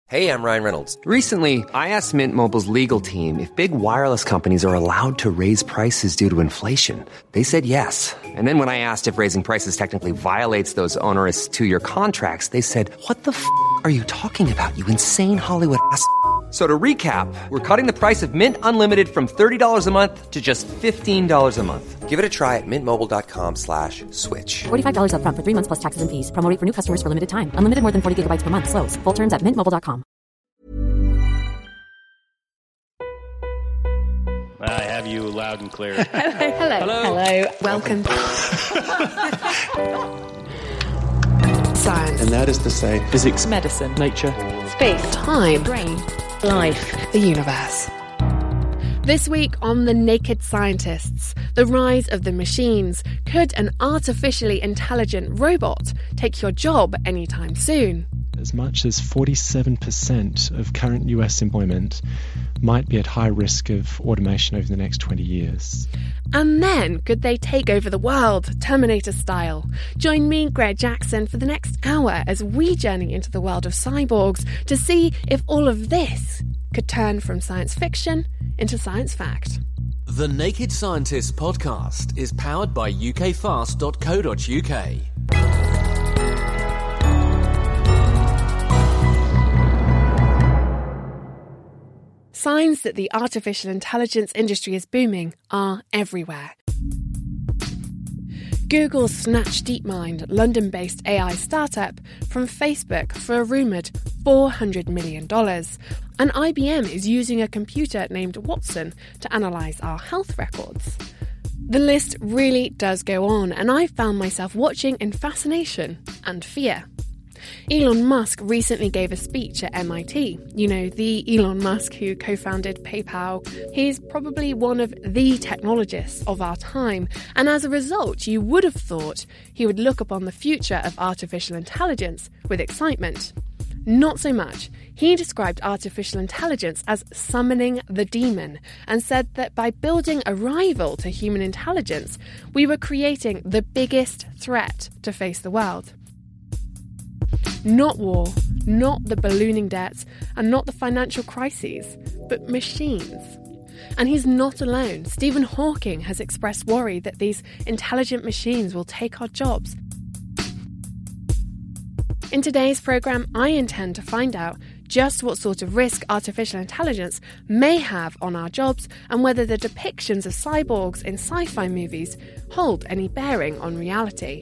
Hey, I'm Ryan Reynolds. Recently, I asked Mint Mobile's legal team if big wireless companies are allowed to raise prices due to inflation. They said yes. And then when I asked if raising prices technically violates those onerous two-year contracts, they said, "What the f*** are you talking about, you insane Hollywood ass?" So to recap, we're cutting the price of Mint Unlimited from $30 a month to just $15 a month. Give it a try at mintmobile.com/switch. $45 up front for 3 months plus taxes and fees. Promo rate for new customers for limited time. Unlimited more than 40 gigabytes per month. Slows full terms at mintmobile.com. I have you loud and clear. Hello. Welcome. Science. And that is to say, physics, medicine, nature, space, time, brain, life, the universe. This week on The Naked Scientists, the rise of the machines. Could an artificially intelligent robot take your job anytime soon? As much as 47% of current US employment might be at high risk of automation over the next 20 years. And then, could they take over the world, Terminator style? Join me, Greg Jackson, for the next hour as we journey into the world of cyborgs to see if all of this could turn from science fiction into science fact. The Naked Scientists podcast is powered by ukfast.co.uk. Signs that the artificial intelligence industry is booming are everywhere. Google snatched DeepMind, London-based AI startup, from Facebook for a rumoured $400 million. And IBM is using a computer named Watson to analyse our health records. The list really does go on, and I found myself watching in fascination and fear. Elon Musk recently gave a speech at MIT. You know, the Elon Musk who co-founded PayPal. He's probably one of the technologists of our time, and as a result, you would have thought he would look upon the future of artificial intelligence with excitement. Not so much. He described artificial intelligence as summoning the demon and said that by building a rival to human intelligence, we were creating the biggest threat to face the world. Not war, not the ballooning debts, and not the financial crises, but machines. And he's not alone. Stephen Hawking has expressed worry that these intelligent machines will take our jobs. In today's programme, I intend to find out just what sort of risk artificial intelligence may have on our jobs and whether the depictions of cyborgs in sci-fi movies hold any bearing on reality.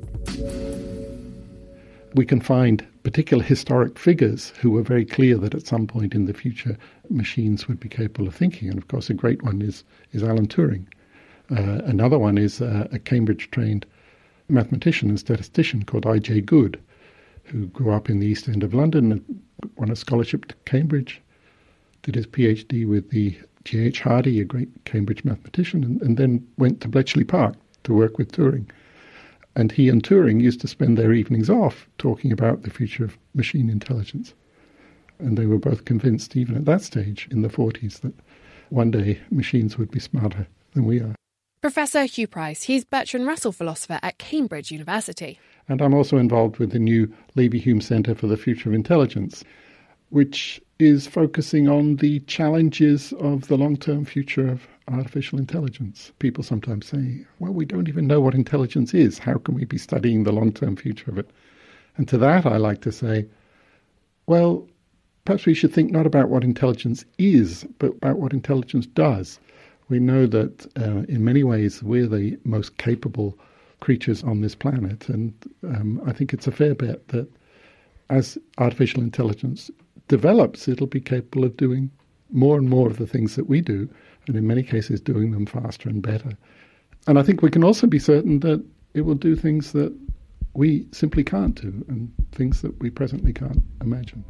We can find particular historic figures who were very clear that at some point in the future machines would be capable of thinking. And of course, a great one is Alan Turing. Another one is a Cambridge-trained mathematician and statistician called I.J. Good, who grew up in the East End of London and won a scholarship to Cambridge, did his PhD with the G.H. Hardy, a great Cambridge mathematician, and then went to Bletchley Park to work with Turing. And he and Turing used to spend their evenings off talking about the future of machine intelligence. And they were both convinced, even at that stage in the 40s, that one day machines would be smarter than we are. Professor Hugh Price, he's Bertrand Russell Philosopher at Cambridge University. And I'm also involved with the new Leverhulme Centre for the Future of Intelligence, which is focusing on the challenges of the long-term future of artificial intelligence. People sometimes say, well, we don't even know what intelligence is. How can we be studying the long-term future of it? And to that, I like to say, well, perhaps we should think not about what intelligence is, but about what intelligence does. We know that in many ways we're the most capable creatures on this planet, and I think it's a fair bet that as artificial intelligence develops, it'll be capable of doing more and more of the things that we do, and in many cases doing them faster and better. And I think we can also be certain that it will do things that we simply can't do, and things that we presently can't imagine.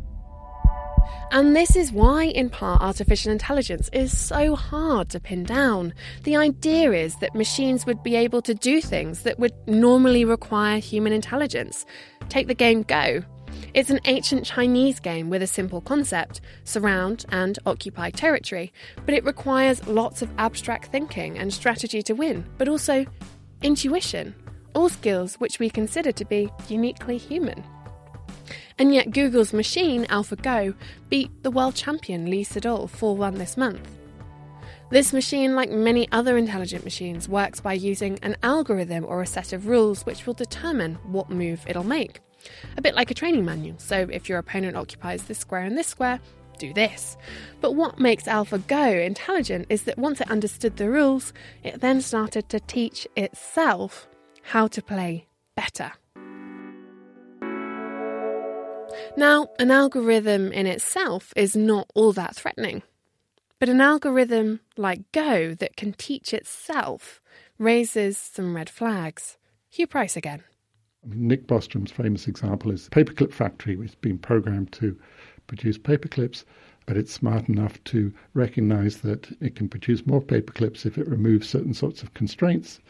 And this is why, in part, artificial intelligence is so hard to pin down. The idea is that machines would be able to do things that would normally require human intelligence. Take the game Go. It's an ancient Chinese game with a simple concept, surround and occupy territory, but it requires lots of abstract thinking and strategy to win, but also intuition, all skills which we consider to be uniquely human. And yet Google's machine, AlphaGo, beat the world champion Lee Sedol 4-1 this month. This machine, like many other intelligent machines, works by using an algorithm or a set of rules which will determine what move it'll make. A bit like a training manual, so if your opponent occupies this square and this square, do this. But what makes AlphaGo intelligent is that once it understood the rules, it then started to teach itself how to play better. Now, an algorithm in itself is not all that threatening. But an algorithm like Go that can teach itself raises some red flags. Hugh Price again. Nick Bostrom's famous example is Paperclip Factory, which has been programmed to produce paperclips, but it's smart enough to recognize that it can produce more paperclips if it removes certain sorts of constraints.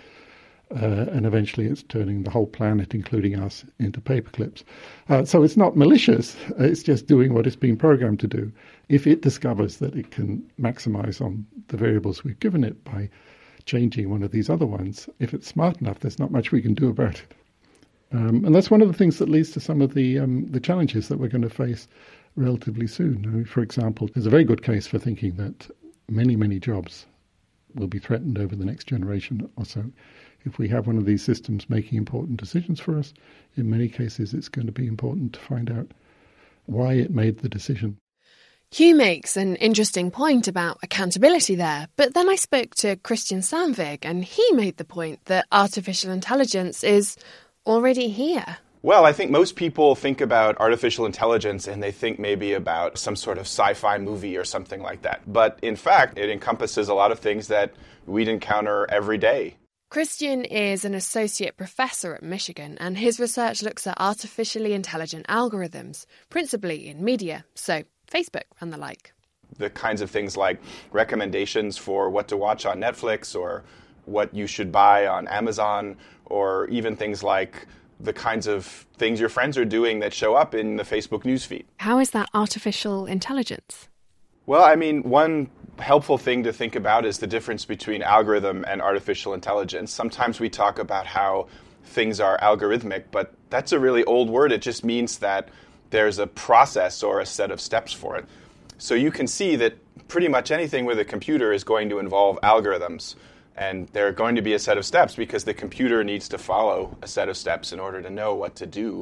And eventually it's turning the whole planet, including us, into paperclips. So it's not malicious, it's just doing what it's been programmed to do. If it discovers that it can maximize on the variables we've given it by changing one of these other ones, if it's smart enough, there's not much we can do about it. And that's one of the things that leads to some of the challenges that we're going to face relatively soon. I mean, for example, there's a very good case for thinking that many, many jobs will be threatened over the next generation or so. If we have one of these systems making important decisions for us, in many cases it's going to be important to find out why it made the decision. Hugh makes an interesting point about accountability there, but then I spoke to Christian Sandvig and he made the point that artificial intelligence is already here. Well, I think most people think about artificial intelligence and they think maybe about some sort of sci-fi movie or something like that. But in fact, it encompasses a lot of things that we'd encounter every day. Christian is an associate professor at Michigan, and his research looks at artificially intelligent algorithms, principally in media, so Facebook and the like. The kinds of things like recommendations for what to watch on Netflix or what you should buy on Amazon, or even things like the kinds of things your friends are doing that show up in the Facebook newsfeed. How is that artificial intelligence? Well, I mean, one helpful thing to think about is the difference between algorithm and artificial intelligence. Sometimes we talk about how things are algorithmic, but that's a really old word. It just means that there's a process or a set of steps for it. So you can see that pretty much anything with a computer is going to involve algorithms. And there are going to be a set of steps because the computer needs to follow a set of steps in order to know what to do.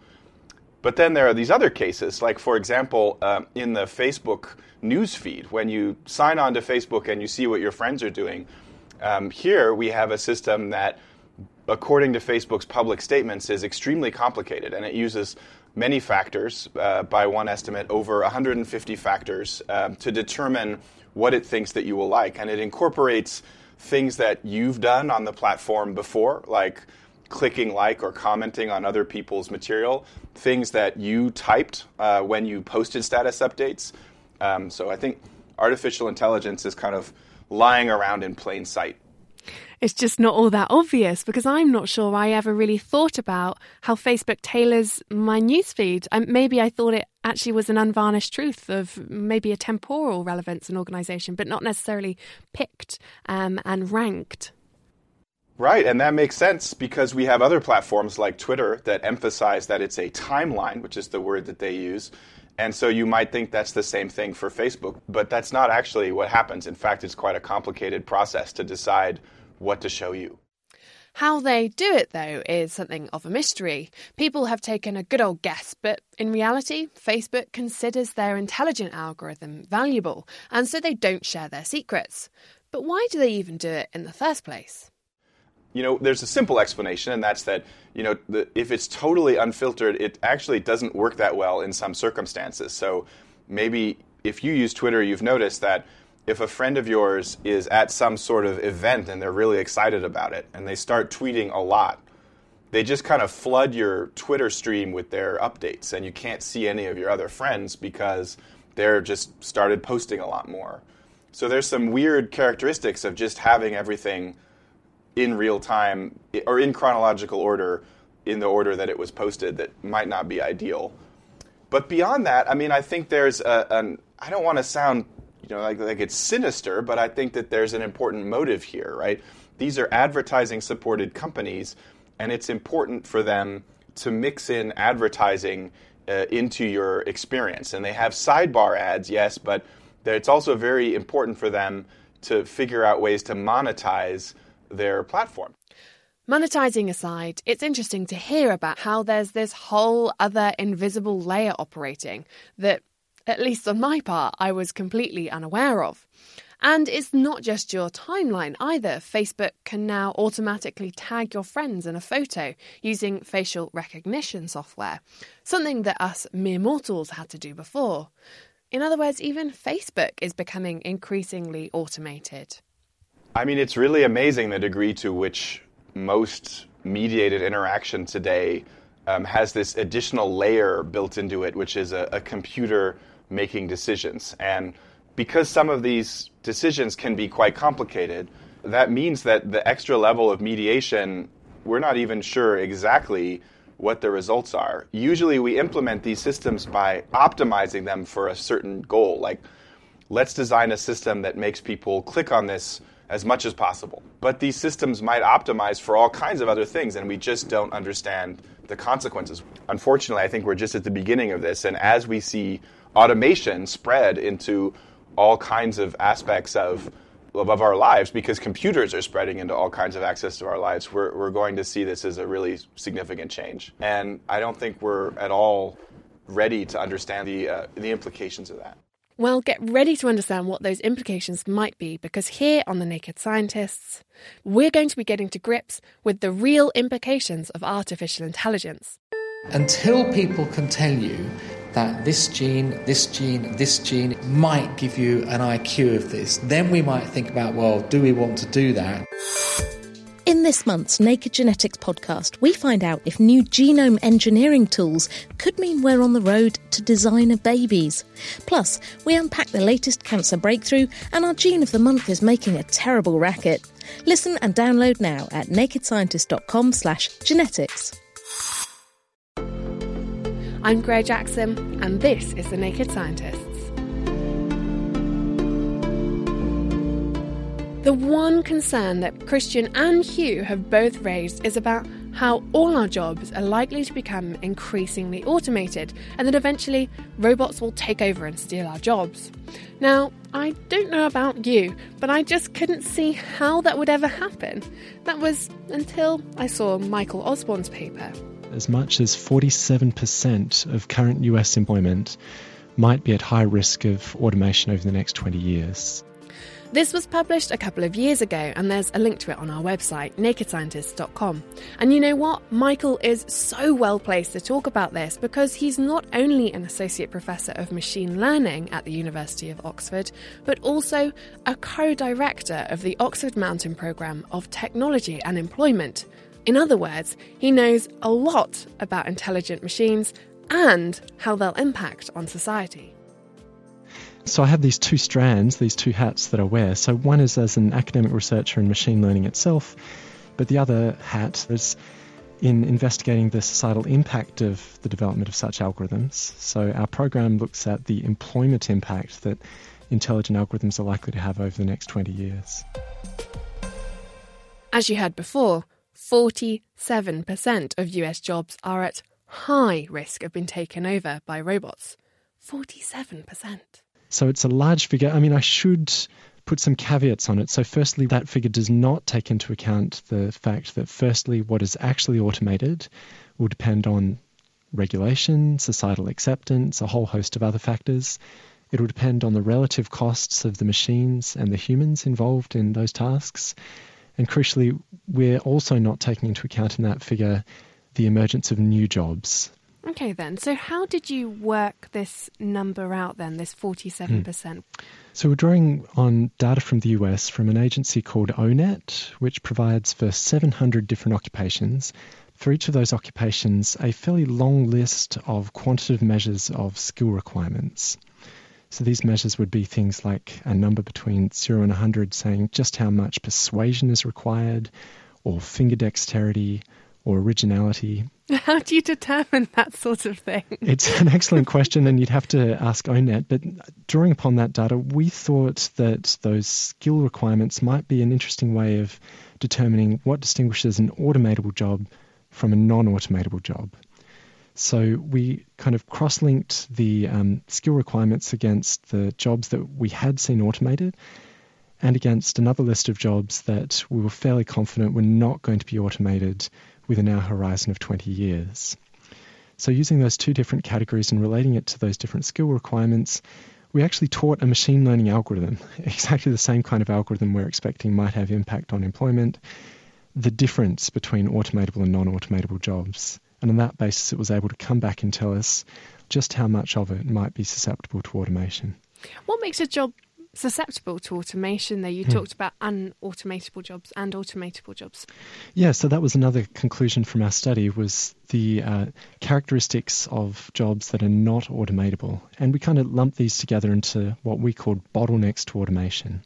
But then there are these other cases, like, for example, in the Facebook newsfeed, when you sign on to Facebook and you see what your friends are doing, here we have a system that, according to Facebook's public statements, is extremely complicated. And it uses many factors, by one estimate, over 150 factors, to determine what it thinks that you will like. And it incorporates things that you've done on the platform before, like clicking like or commenting on other people's material, things that you typed when you posted status updates. So I think artificial intelligence is kind of lying around in plain sight. It's just not all that obvious, because I'm not sure I ever really thought about how Facebook tailors my newsfeed. Maybe I thought it actually was an unvarnished truth of maybe a temporal relevance in organisation, but not necessarily picked and ranked. Right, and that makes sense because we have other platforms like Twitter that emphasize that it's a timeline, which is the word that they use. And so you might think that's the same thing for Facebook, but that's not actually what happens. In fact, it's quite a complicated process to decide what to show you. How they do it, though, is something of a mystery. People have taken a good old guess, but in reality, Facebook considers their intelligent algorithm valuable, and so they don't share their secrets. But why do they even do it in the first place? You know, there's a simple explanation, and that's that, if it's totally unfiltered, it actually doesn't work that well in some circumstances. So maybe if you use Twitter, you've noticed that if a friend of yours is at some sort of event and they're really excited about it and they start tweeting a lot, they just kind of flood your Twitter stream with their updates, and you can't see any of your other friends because they're just started posting a lot more. So there's some weird characteristics of just having everything in real time or in chronological order, in the order that it was posted, that might not be ideal. But beyond that, I mean, I think there's I don't want to sound like it's sinister, but I think that there's an important motive here, right? These are advertising-supported companies, and it's important for them to mix in advertising into your experience. And they have sidebar ads, yes, but it's also very important for them to figure out ways to monetize their platform. Monetizing aside, it's interesting to hear about how there's this whole other invisible layer operating that, at least on my part, I was completely unaware of. And it's not just your timeline either. Facebook can now automatically tag your friends in a photo using facial recognition software, something that us mere mortals had to do before. In other words, even Facebook is becoming increasingly automated. I mean, it's really amazing the degree to which most mediated interaction today has this additional layer built into it, which is a computer making decisions. And because some of these decisions can be quite complicated, that means that the extra level of mediation, we're not even sure exactly what the results are. Usually we implement these systems by optimizing them for a certain goal, like let's design a system that makes people click on this as much as possible. But these systems might optimize for all kinds of other things, and we just don't understand the consequences. Unfortunately, I think we're just at the beginning of this, and as we see automation spread into all kinds of aspects of our lives, because computers are spreading into all kinds of access to our lives, we're going to see this as a really significant change. And I don't think we're at all ready to understand the implications of that. Well, get ready to understand what those implications might be, because here on The Naked Scientists, we're going to be getting to grips with the real implications of artificial intelligence. Until people can tell you that this gene might give you an IQ of this, then we might think about, well, do we want to do that? In this month's Naked Genetics podcast, we find out if new genome engineering tools could mean we're on the road to designer babies. Plus, we unpack the latest cancer breakthrough, and our gene of the month is making a terrible racket. Listen and download now at nakedscientist.com/genetics. I'm Claire Jackson, and this is The Naked Scientists. The one concern that Christian and Hugh have both raised is about how all our jobs are likely to become increasingly automated, and that eventually robots will take over and steal our jobs. Now, I don't know about you, but I just couldn't see how that would ever happen. That was until I saw Michael Osborne's paper. As much as 47% of current US employment might be at high risk of automation over the next 20 years. This was published a couple of years ago, and there's a link to it on our website, nakedscientists.com. And you know what? Michael is so well placed to talk about this because he's not only an associate professor of machine learning at the University of Oxford, but also a co-director of the Oxford Mountain Programme of Technology and Employment. In other words, he knows a lot about intelligent machines and how they'll impact on society. So I have these two strands, these two hats that I wear. So one is as an academic researcher in machine learning itself, but the other hat is in investigating the societal impact of the development of such algorithms. So our program looks at the employment impact that intelligent algorithms are likely to have over the next 20 years. As you heard before, 47% of US jobs are at high risk of being taken over by robots. 47%. So it's a large figure. I mean, I should put some caveats on it. So firstly, that figure does not take into account the fact that firstly, what is actually automated will depend on regulation, societal acceptance, a whole host of other factors. It will depend on the relative costs of the machines and the humans involved in those tasks. And crucially, we're also not taking into account in that figure the emergence of new jobs. Okay then, so how did you work this number out then, this 47%? So we're drawing on data from the US from an agency called ONET, which provides for 700 different occupations. For each of those occupations, a fairly long list of quantitative measures of skill requirements. So these measures would be things like a number between 0 and 100 saying just how much persuasion is required, or finger dexterity, or originality. How do you determine that sort of thing? It's an excellent question, and you'd have to ask ONET. But drawing upon that data, we thought that those skill requirements might be an interesting way of determining what distinguishes an automatable job from a non-automatable job. So we kind of cross-linked the skill requirements against the jobs that we had seen automated and against another list of jobs that we were fairly confident were not going to be automated within our horizon of 20 years. So using those two different categories and relating it to those different skill requirements, we actually taught a machine learning algorithm, exactly the same kind of algorithm we're expecting might have impact on employment, the difference between automatable and non-automatable jobs. And on that basis, it was able to come back and tell us just how much of it might be susceptible to automation. What makes a job susceptible to automation, though? You talked about unautomatable jobs and automatable jobs. Yeah, so that was another conclusion from our study, was the characteristics of jobs that are not automatable. And we kind of lumped these together into what we called bottlenecks to automation.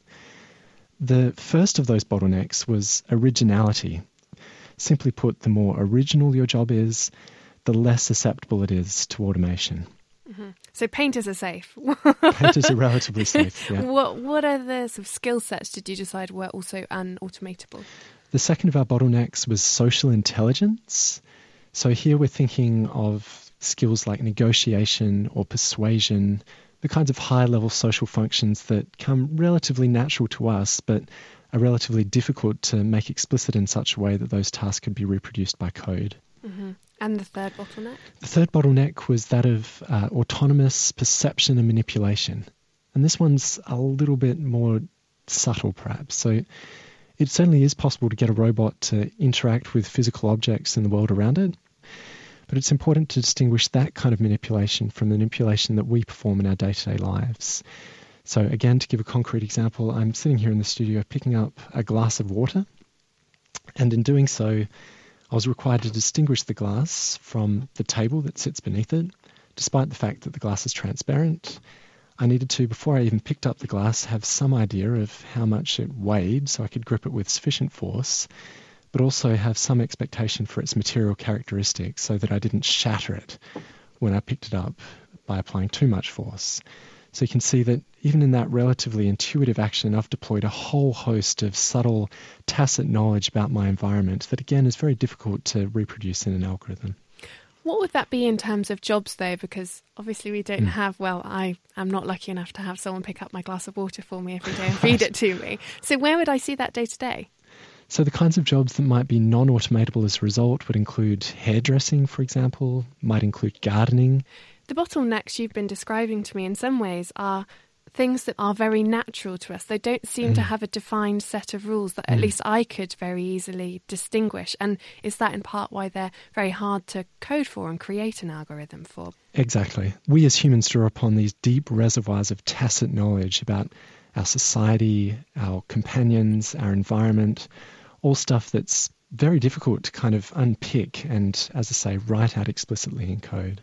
The first of those bottlenecks was originality. Simply put, the more original your job is, the less susceptible it is to automation. Mm-hmm. So painters are safe. Painters are relatively safe, yeah. What other sort of skill sets did you decide were also unautomatable? The second of our bottlenecks was social intelligence. So here we're thinking of skills like negotiation or persuasion, the kinds of high-level social functions that come relatively natural to us, but are relatively difficult to make explicit in such a way that those tasks could be reproduced by code. Mm-hmm. And the third bottleneck? The third bottleneck was that of autonomous perception and manipulation. And this one's a little bit more subtle, perhaps. So it certainly is possible to get a robot to interact with physical objects in the world around it. But it's important to distinguish that kind of manipulation from the manipulation that we perform in our day-to-day lives. So again, to give a concrete example, I'm sitting here in the studio picking up a glass of water. And in doing so, I was required to distinguish the glass from the table that sits beneath it. Despite the fact that the glass is transparent, I needed to, before I even picked up the glass, have some idea of how much it weighed so I could grip it with sufficient force, but also have some expectation for its material characteristics so that I didn't shatter it when I picked it up by applying too much force. So you can see that even in that relatively intuitive action, I've deployed a whole host of subtle, tacit knowledge about my environment that, again, is very difficult to reproduce in an algorithm. What would that be in terms of jobs, though? Because obviously we don't have, I am not lucky enough to have someone pick up my glass of water for me every day and feed it to me. So where would I see that day to day? So the kinds of jobs that might be non-automatable as a result would include hairdressing, for example, might include gardening. The bottlenecks you've been describing to me in some ways are things that are very natural to us. They don't seem to have a defined set of rules that at least I could very easily distinguish. And is that in part why they're very hard to code for and create an algorithm for? Exactly. We as humans draw upon these deep reservoirs of tacit knowledge about our society, our companions, our environment, all stuff that's very difficult to kind of unpick and, as I say, write out explicitly in code.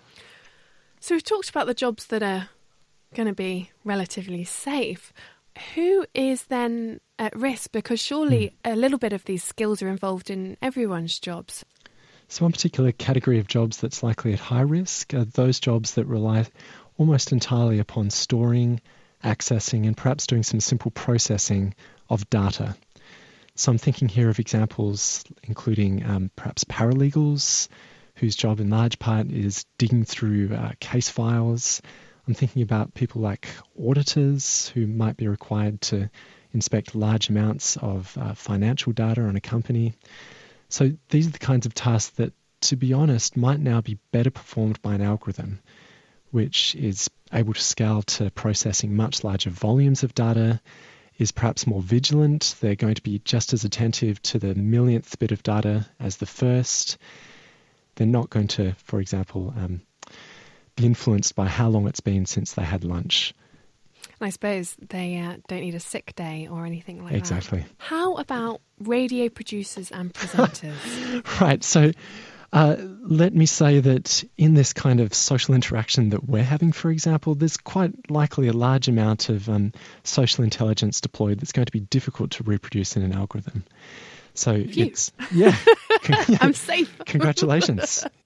So we've talked about the jobs that are going to be relatively safe. Who is then at risk? Because surely a little bit of these skills are involved in everyone's jobs. So one particular category of jobs that's likely at high risk are those jobs that rely almost entirely upon storing, accessing, and perhaps doing some simple processing of data. So I'm thinking here of examples including perhaps paralegals, whose job in large part is digging through case files. I'm thinking about people like auditors who might be required to inspect large amounts of financial data on a company. So these are the kinds of tasks that, to be honest, might now be better performed by an algorithm, which is able to scale to processing much larger volumes of data, is perhaps more vigilant. They're going to be just as attentive to the millionth bit of data as the first. They're not going to, for example, be influenced by how long it's been since they had lunch. And I suppose they don't need a sick day or anything like exactly. that. How about radio producers and presenters? Right. So let me say that in this kind of social interaction that we're having, for example, there's quite likely a large amount of social intelligence deployed that's going to be difficult to reproduce in an algorithm. So Phew. it's, yeah. I'm safe. Congratulations.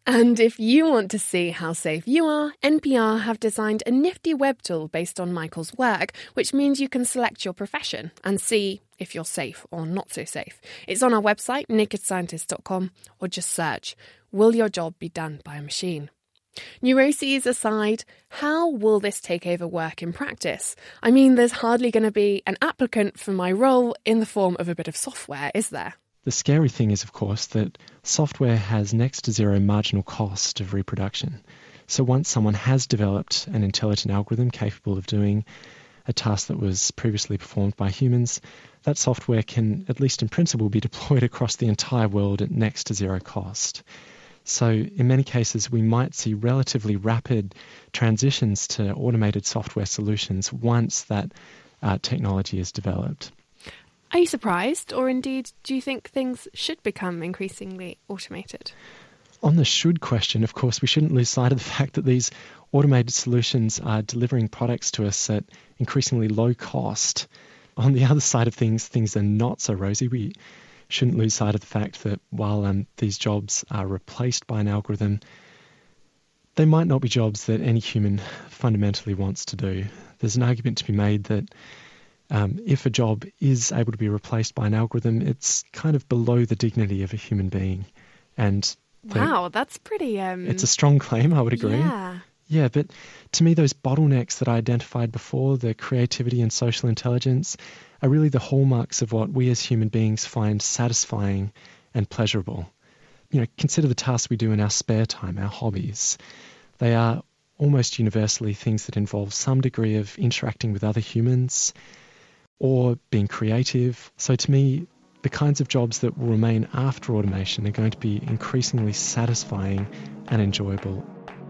And if you want to see how safe you are, NPR have designed a nifty web tool based on Michael's work, which means you can select your profession and see if you're safe or not so safe. It's on our website, nakedscientist.com, or just search, "Will your job be done by a machine?" Neuroses aside, how will this take over work in practice? I mean, there's hardly going to be an applicant for my role in the form of a bit of software, is there? The scary thing is, of course, that software has next to zero marginal cost of reproduction. So once someone has developed an intelligent algorithm capable of doing a task that was previously performed by humans, that software can, at least in principle, be deployed across the entire world at next to zero cost. So in many cases, we might see relatively rapid transitions to automated software solutions once that technology is developed. Are you surprised, or indeed do you think things should become increasingly automated? On the should question, of course, we shouldn't lose sight of the fact that these automated solutions are delivering products to us at increasingly low cost. On the other side of things are not so rosy. We shouldn't lose sight of the fact that while these jobs are replaced by an algorithm, they might not be jobs that any human fundamentally wants to do. There's an argument to be made that if a job is able to be replaced by an algorithm, it's kind of below the dignity of a human being. And wow, that's pretty... It's a strong claim, I would agree. Yeah, but to me, those bottlenecks that I identified before, the creativity and social intelligence, are really the hallmarks of what we as human beings find satisfying and pleasurable. You know, consider the tasks we do in our spare time, our hobbies. They are almost universally things that involve some degree of interacting with other humans or being creative. So to me, the kinds of jobs that will remain after automation are going to be increasingly satisfying and enjoyable.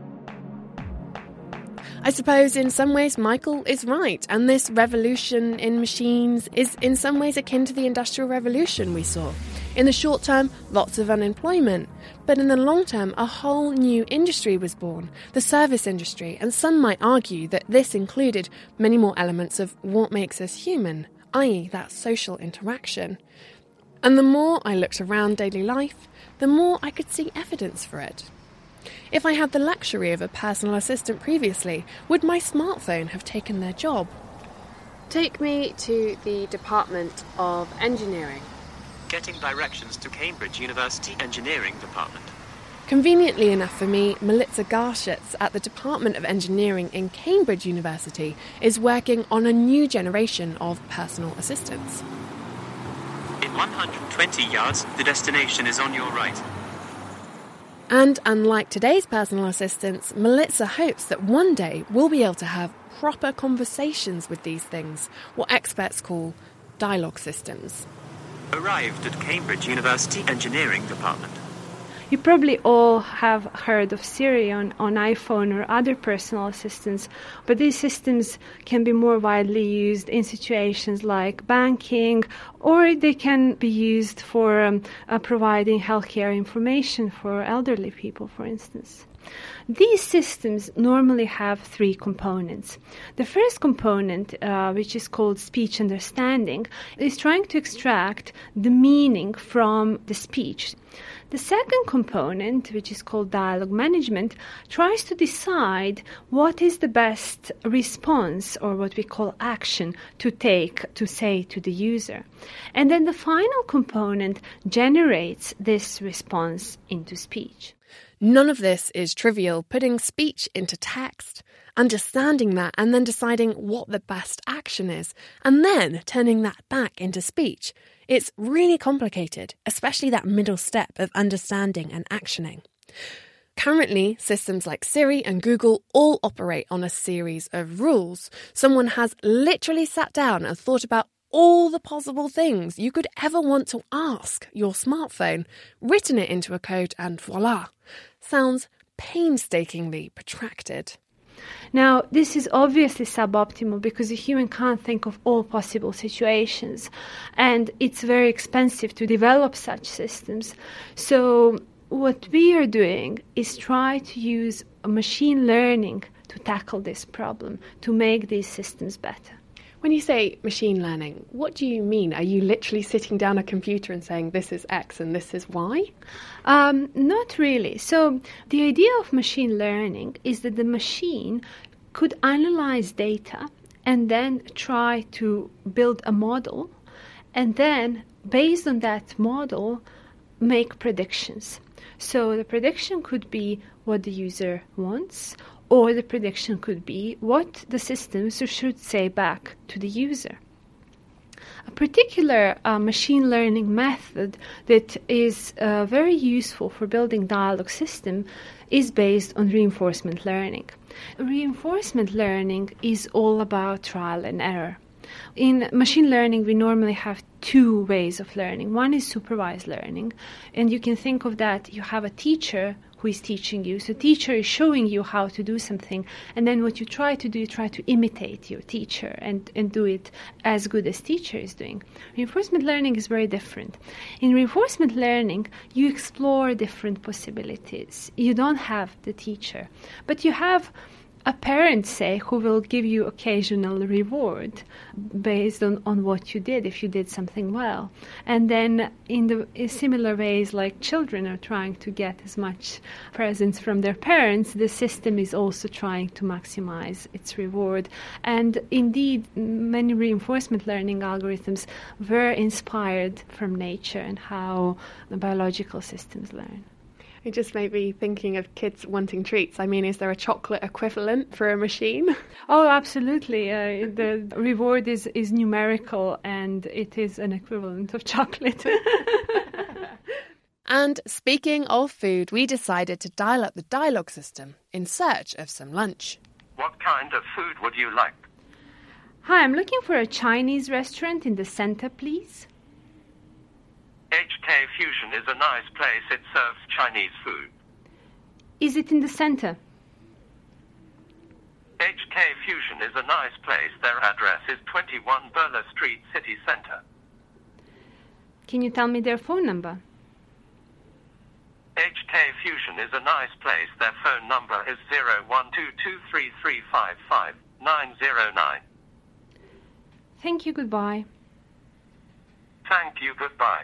I suppose in some ways Michael is right, and this revolution in machines is in some ways akin to the Industrial Revolution we saw. In the short term, lots of unemployment, but in the long term, a whole new industry was born, the service industry, and some might argue that this included many more elements of what makes us human, i.e. that social interaction. And the more I looked around daily life, the more I could see evidence for it. If I had the luxury of a personal assistant previously, would my smartphone have taken their job? Take me to the Department of Engineering. Getting directions to Cambridge University Engineering Department. Conveniently enough for me, Melitza Garshitz at the Department of Engineering in Cambridge University is working on a new generation of personal assistants. In 120 yards, the destination is on your right. And unlike today's personal assistants, Melitza hopes that one day we'll be able to have proper conversations with these things, what experts call dialogue systems. Arrived at Cambridge University Engineering Department. You probably all have heard of Siri on iPhone or other personal assistants, but these systems can be more widely used in situations like banking, or they can be used for providing healthcare information for elderly people, for instance. These systems normally have three components. The first component, which is called speech understanding, is trying to extract the meaning from the speech. The second component, which is called dialogue management, tries to decide what is the best response, or what we call action, to take to say to the user. And then the final component generates this response into speech. None of this is trivial. Putting speech into text, understanding that, and then deciding what the best action is, and then turning that back into speech. It's really complicated, especially that middle step of understanding and actioning. Currently, systems like Siri and Google all operate on a series of rules. Someone has literally sat down and thought about all the possible things you could ever want to ask your smartphone, written it into a code, and voila. Sounds painstakingly protracted. Now, this is obviously suboptimal because a human can't think of all possible situations, and it's very expensive to develop such systems. So what we are doing is try to use machine learning to tackle this problem, to make these systems better. When you say machine learning, what do you mean? Are you literally sitting down a computer and saying this is X and this is Y? Not really. So the idea of machine learning is that the machine could analyze data and then try to build a model, and then based on that model make predictions. So the prediction could be what the user wants, or the prediction could be what the system should say back to the user. A particular machine learning method that is very useful for building dialogue system is based on reinforcement learning. Reinforcement learning is all about trial and error. In machine learning, we normally have two ways of learning. One is supervised learning, and you can think of that. You have a teacher who is teaching you. So teacher is showing you how to do something, and then what you try to do, you try to imitate your teacher and do it as good as teacher is doing. Reinforcement learning is very different. In reinforcement learning, you explore different possibilities. You don't have the teacher, but you have a parent, say, who will give you occasional reward based on what you did, if you did something well. And then in similar ways, like children are trying to get as much presents from their parents, the system is also trying to maximize its reward. And indeed, many reinforcement learning algorithms were inspired from nature and how the biological systems learn. It just made me thinking of kids wanting treats. I mean, is there a chocolate equivalent for a machine? Oh, absolutely. The reward is numerical, and it is an equivalent of chocolate. And speaking of food, we decided to dial up the dialogue system in search of some lunch. What kind of food would you like? Hi, I'm looking for a Chinese restaurant in the center, please. HK Fusion is a nice place. It serves Chinese food. Is it in the center? HK Fusion is a nice place. Their address is 21 Burla Street, City Center. Can you tell me their phone number? HK Fusion is a nice place. Their phone number is 012233555909. Thank you, goodbye. Thank you, goodbye.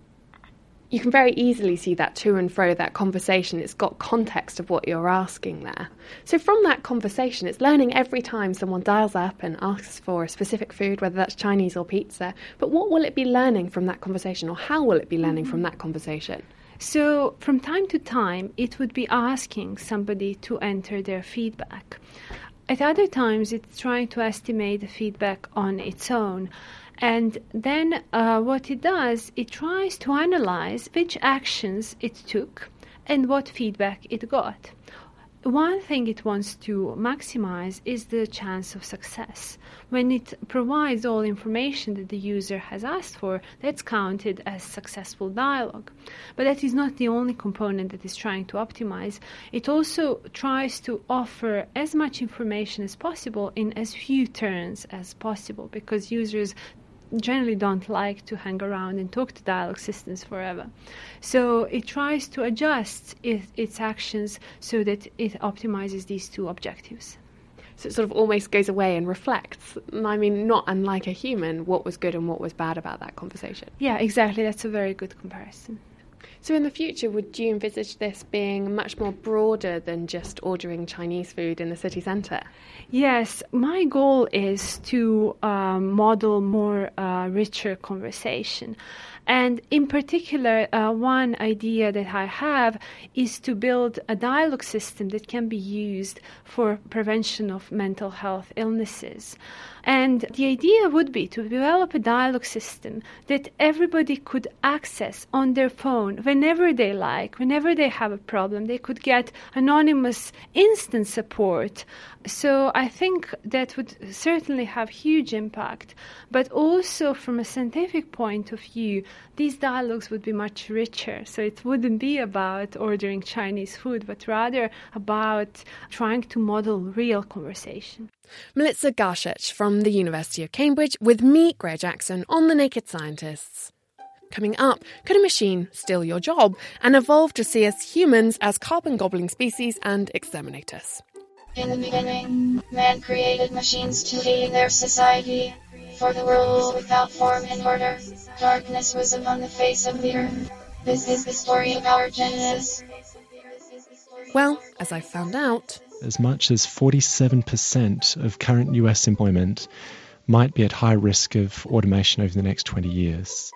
You can very easily see that to and fro, that conversation. It's got context of what you're asking there. So from that conversation, it's learning every time someone dials up and asks for a specific food, whether that's Chinese or pizza. But what will it be learning from that conversation, or how will it be learning from that conversation? So from time to time, it would be asking somebody to enter their feedback. At other times, it's trying to estimate the feedback on its own. And then what it does, it tries to analyze which actions it took and what feedback it got. One thing it wants to maximize is the chance of success. When it provides all information that the user has asked for, that's counted as successful dialogue. But that is not the only component that is trying to optimize. It also tries to offer as much information as possible in as few turns as possible, because users generally don't like to hang around and talk to dialogue systems forever. So it tries to adjust its actions so that it optimizes these two objectives. So it sort of almost goes away and reflects. I mean, not unlike a human, what was good and what was bad about that conversation. Yeah, exactly. That's a very good comparison. So in the future, would you envisage this being much more broader than just ordering Chinese food in the city centre? Yes, my goal is to model more richer conversation. And in particular, one idea that I have is to build a dialogue system that can be used for prevention of mental health illnesses. And the idea would be to develop a dialogue system that everybody could access on their phone whenever they like, whenever they have a problem. They could get anonymous instant support. So I think that would certainly have huge impact. But also from a scientific point of view, these dialogues would be much richer. So it wouldn't be about ordering Chinese food, but rather about trying to model real conversation. Milica Garcic from the University of Cambridge with me, Greer Jackson, on The Naked Scientists. Coming up, could a machine steal your job and evolve to see us humans as carbon-gobbling species and exterminate us? In the beginning, man created machines to aid their society. For the world without form and order, darkness was upon the face of the earth. This is the story of our Genesis. Well, as I found out, as much as 47% of current US employment might be at high risk of automation over the next 20 years.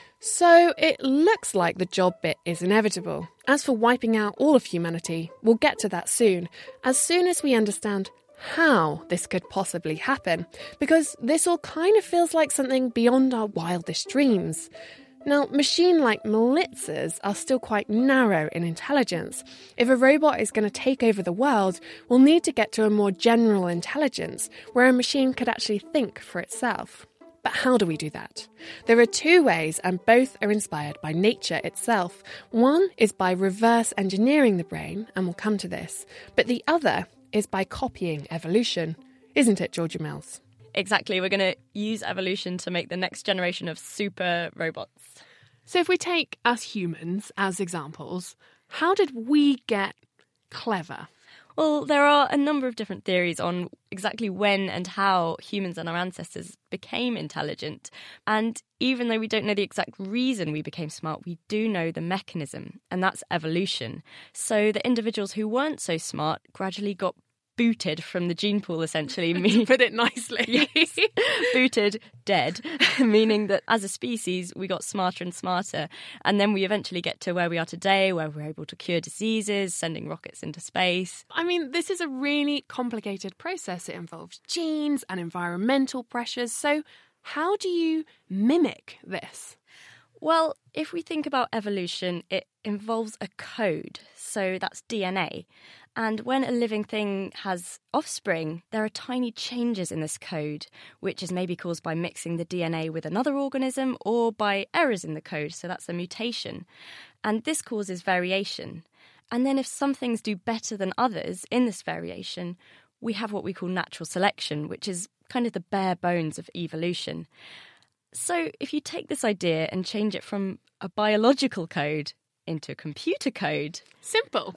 So it looks like the job bit is inevitable. As for wiping out all of humanity, we'll get to that soon as we understand how this could possibly happen, because this all kind of feels like something beyond our wildest dreams. Now, machine-like militzers are still quite narrow in intelligence. If a robot is going to take over the world, we'll need to get to a more general intelligence, where a machine could actually think for itself. But how do we do that? There are two ways, and both are inspired by nature itself. One is by reverse engineering the brain, and we'll come to this. But the other is by copying evolution. Isn't it, Georgia Mills? Exactly. We're going to use evolution to make the next generation of super robots. So if we take us humans as examples, how did we get clever? Well, there are a number of different theories on exactly when and how humans and our ancestors became intelligent. And even though we don't know the exact reason we became smart, we do know the mechanism, and that's evolution. So the individuals who weren't so smart gradually got booted from the gene pool, essentially. To put it nicely. Yes, booted, dead, meaning that as a species, we got smarter and smarter. And then we eventually get to where we are today, where we're able to cure diseases, sending rockets into space. I mean, this is a really complicated process. It involves genes and environmental pressures. So how do you mimic this? Well, if we think about evolution, it involves a code. So that's DNA. And when a living thing has offspring, there are tiny changes in this code, which is maybe caused by mixing the DNA with another organism or by errors in the code. So that's a mutation. And this causes variation. And then if some things do better than others in this variation, we have what we call natural selection, which is kind of the bare bones of evolution. So if you take this idea and change it from a biological code into computer code. Simple.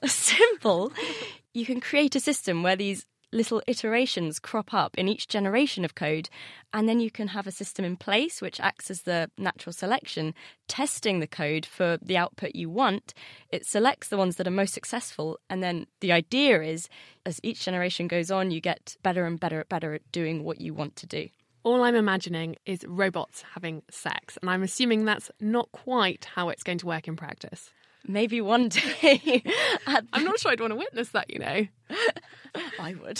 You can create a system where these little iterations crop up in each generation of code, and then you can have a system in place which acts as the natural selection, testing the code for the output you want. It selects the ones that are most successful, and then the idea is, as each generation goes on, you get better and better at doing what you want to do. All I'm imagining is robots having sex, and I'm assuming that's not quite how it's going to work in practice. Maybe one day. I'm not sure I'd want to witness that, you know. I would.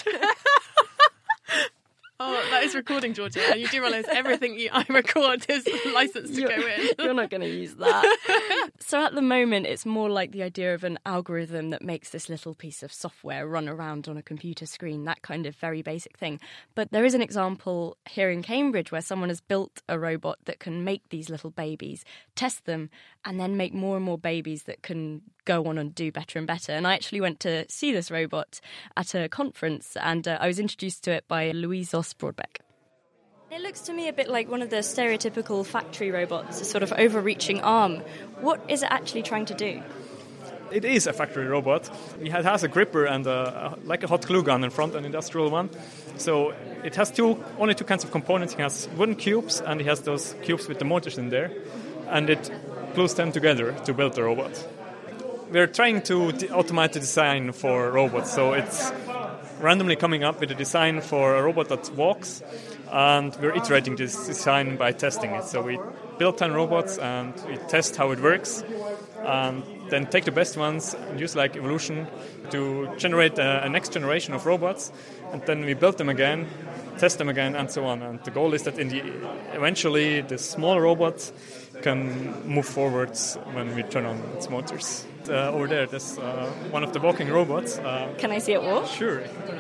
Oh, that is recording, Georgia. And you do realise everything I record is licensed to go in. You're not going to use that. So at the moment, it's more like the idea of an algorithm that makes this little piece of software run around on a computer screen, that kind of very basic thing. But there is an example here in Cambridge where someone has built a robot that can make these little babies, test them, and then make more and more babies that can go on and do better and better. And I actually went to see this robot at a conference, and I was introduced to it by Louise Broadbeck. It looks to me a bit like one of the stereotypical factory robots, a sort of overreaching arm. What is it actually trying to do? It is a factory robot. It has a gripper and like a hot glue gun in front, an industrial one. So it has only two kinds of components. It has wooden cubes, and it has those cubes with the motors in there. And it glues them together to build the robot. We're trying to automate the design for robots. So it's randomly coming up with a design for a robot that walks, and we're iterating this design by testing it. So we build 10 robots and we test how it works, and then take the best ones and use like evolution to generate a next generation of robots, and then we build them again, test them again, and so on. And the goal is that eventually the small robot can move forwards when we turn on its motors. Over there, there's one of the walking robots. Can I see it walk? Sure.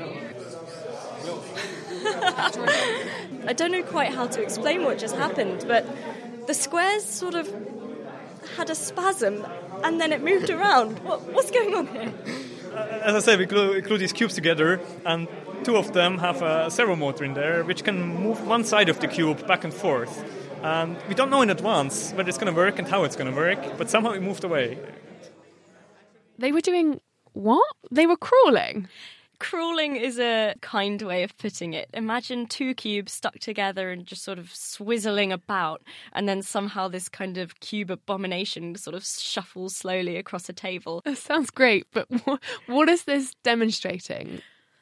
I don't know quite how to explain what just happened, but the squares sort of had a spasm and then it moved around. What's going on here? As I said, we glue these cubes together, and two of them have a servo motor in there which can move one side of the cube back and forth. And we don't know in advance whether it's going to work and how it's going to work, but somehow it moved away. They were doing what? They were crawling? Crawling is a kind way of putting it. Imagine two cubes stuck together and just sort of swizzling about, and then somehow this kind of cube abomination sort of shuffles slowly across a table. That sounds great, but what is this demonstrating?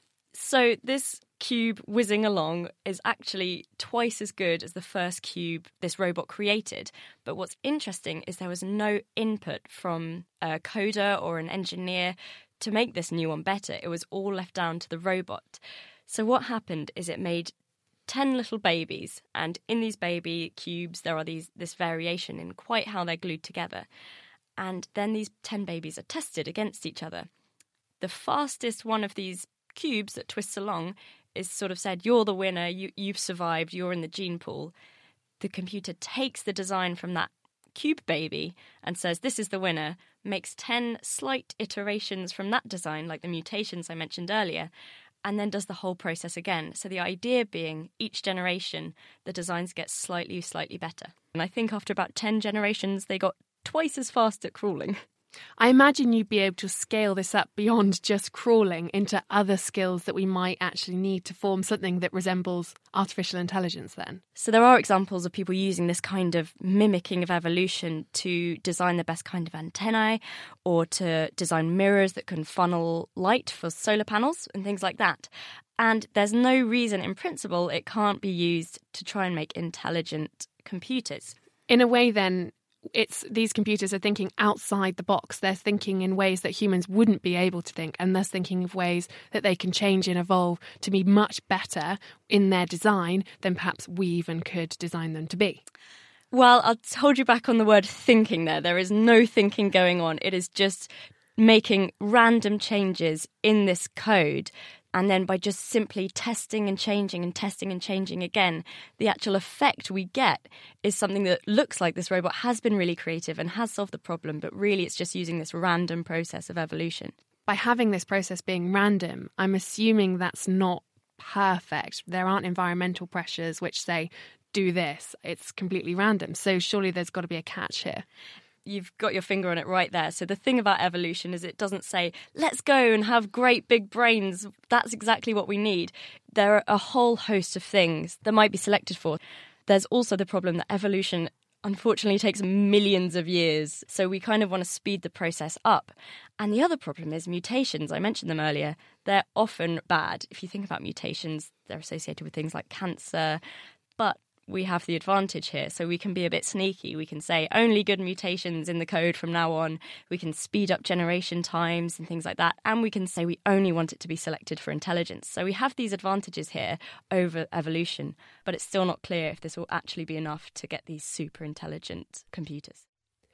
So this cube whizzing along is actually twice as good as the first cube this robot created. But what's interesting is there was no input from a coder or an engineer to make this new one better. It was all left down to the robot. So what happened is it made 10 little babies, and in these baby cubes there are this variation in quite how they're glued together. And then these 10 babies are tested against each other. The fastest one of these cubes that twists along is sort of said, you're the winner, you've survived, you're in the gene pool. The computer takes the design from that cube baby and says, this is the winner, makes 10 slight iterations from that design, like the mutations I mentioned earlier, and then does the whole process again. So the idea being each generation, the designs get slightly better. And I think after about 10 generations, they got twice as fast at crawling. I imagine you'd be able to scale this up beyond just crawling into other skills that we might actually need to form something that resembles artificial intelligence then. So there are examples of people using this kind of mimicking of evolution to design the best kind of antennae, or to design mirrors that can funnel light for solar panels and things like that. And there's no reason in principle it can't be used to try and make intelligent computers. In a way then, these computers are thinking outside the box. They're thinking in ways that humans wouldn't be able to think, and thus thinking of ways that they can change and evolve to be much better in their design than perhaps we even could design them to be. Well, I'll hold you back on the word thinking there. There is no thinking going on. It is just making random changes in this code. And then by just simply testing and changing and testing and changing again, the actual effect we get is something that looks like this robot has been really creative and has solved the problem, but really it's just using this random process of evolution. By having this process being random, I'm assuming that's not perfect. There aren't environmental pressures which say, do this. It's completely random. So surely there's got to be a catch here. You've got your finger on it right there. So the thing about evolution is it doesn't say, let's go and have great big brains. That's exactly what we need. There are a whole host of things that might be selected for. There's also the problem that evolution unfortunately takes millions of years. So we kind of want to speed the process up. And the other problem is mutations. I mentioned them earlier. They're often bad. If you think about mutations, they're associated with things like cancer. But we have the advantage here, so we can be a bit sneaky. We can say only good mutations in the code from now on. We can speed up generation times and things like that. And we can say we only want it to be selected for intelligence. So we have these advantages here over evolution, but it's still not clear if this will actually be enough to get these super intelligent computers.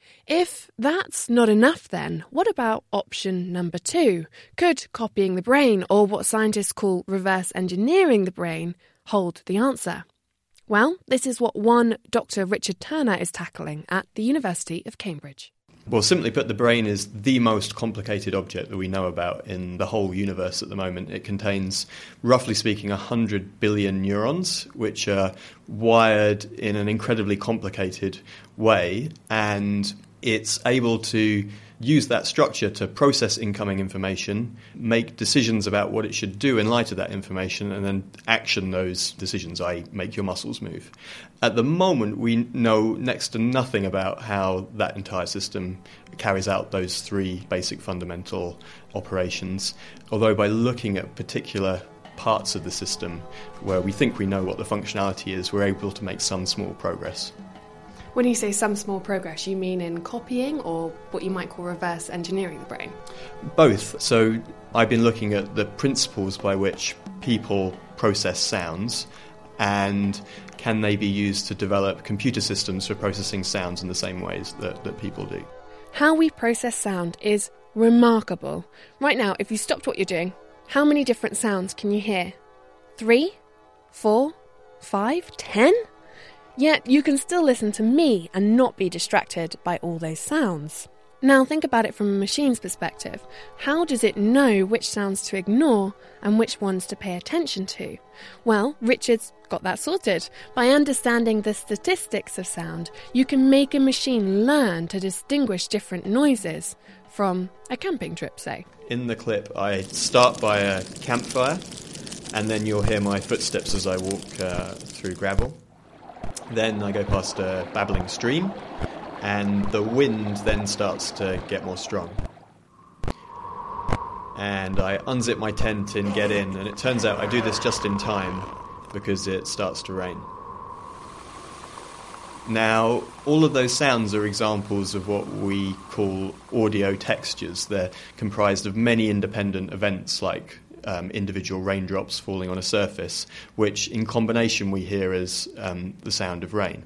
If that's not enough then, what about option number 2? Could copying the brain, or what scientists call reverse engineering the brain, hold the answer? Well, this is what one Dr. Richard Turner is tackling at the University of Cambridge. Well, simply put, the brain is the most complicated object that we know about in the whole universe at the moment. It contains, roughly speaking, 100 billion neurons, which are wired in an incredibly complicated way, and it's able to use that structure to process incoming information, make decisions about what it should do in light of that information, and then action those decisions, i.e. make your muscles move. At the moment, we know next to nothing about how that entire system carries out those 3 basic fundamental operations, although by looking at particular parts of the system where we think we know what the functionality is, we're able to make some small progress. When you say some small progress, you mean in copying or what you might call reverse engineering the brain? Both. So I've been looking at the principles by which people process sounds, and can they be used to develop computer systems for processing sounds in the same ways that people do. How we process sound is remarkable. Right now, if you stopped what you're doing, how many different sounds can you hear? 3? 4? 5? 10? Yet you can still listen to me and not be distracted by all those sounds. Now think about it from a machine's perspective. How does it know which sounds to ignore and which ones to pay attention to? Well, Richard's got that sorted. By understanding the statistics of sound, you can make a machine learn to distinguish different noises. from a camping trip, say? In the clip, I start by a campfire, and then you'll hear my footsteps as I walk through gravel. Then I go past a babbling stream, and the wind then starts to get more strong. And I unzip my tent and get in, and it turns out I do this just in time because it starts to rain. Now, all of those sounds are examples of what we call audio textures. They're comprised of many independent events like individual raindrops falling on a surface, which in combination we hear as the sound of rain.